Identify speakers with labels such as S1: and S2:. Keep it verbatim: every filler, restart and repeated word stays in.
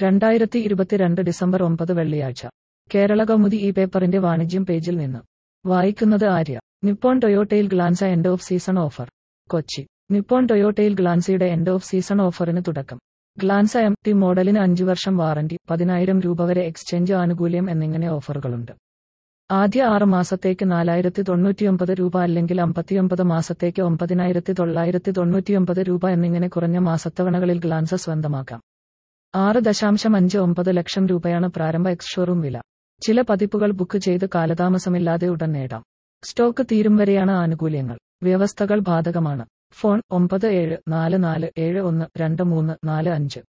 S1: രണ്ടായിരത്തി ഇരുപത്തിരണ്ട് ഡിസംബർ ഒമ്പത് വെള്ളിയാഴ്ച. കേരള കൗമുദി ഈ പേപ്പറിന്റെ വാണിജ്യം പേജിൽ നിന്ന് വായിക്കുന്നത് ആര്യ. നിപ്പോൺ ടൊയോട്ടയിൽ Glanza end of season offer. Kochi. Nippon ടൊയോട്ടയിൽ ഗ്ലാൻസയുടെ എൻഡ് ഓഫ് സീസൺ ഓഫറിന് തുടക്കം. ഗ്ലാൻസ എം ടി മോഡലിന് അഞ്ചു വർഷം വാറന്റി, പതിനായിരം രൂപ വരെ എക്സ്ചേഞ്ച് ആനുകൂല്യം എന്നിങ്ങനെ ഓഫറുകളുണ്ട്. ആദ്യ ആറ് മാസത്തേക്ക് നാലായിരത്തി തൊണ്ണൂറ്റിയൊമ്പത് രൂപ അല്ലെങ്കിൽ അമ്പത്തിയൊമ്പത് മാസത്തേക്ക് ഒമ്പതിനായിരത്തി തൊള്ളായിരത്തി തൊണ്ണൂറ്റിയൊമ്പത് രൂപ എന്നിങ്ങനെ കുറഞ്ഞ മാസത്തവണകളിൽ ഗ്ലാൻസ സ്വന്തമാക്കാം. ആറ് ദശാംശം അഞ്ച് ഒമ്പത് ലക്ഷം രൂപയാണ് പ്രാരംഭ എക്സ് ഷോറൂം വില. ചില പതിപ്പുകൾ ബുക്ക് ചെയ്ത് കാലതാമസമില്ലാതെ ഉടൻ നേടാം. സ്റ്റോക്ക് തീരും വരെയാണ് ആനുകൂല്യങ്ങൾ. വ്യവസ്ഥകൾ ബാധകമാണ്. ഫോൺ ഒമ്പത് ഏഴ് നാല് നാല് ഏഴ് ഒന്ന് രണ്ട് മൂന്ന് നാല് അഞ്ച്.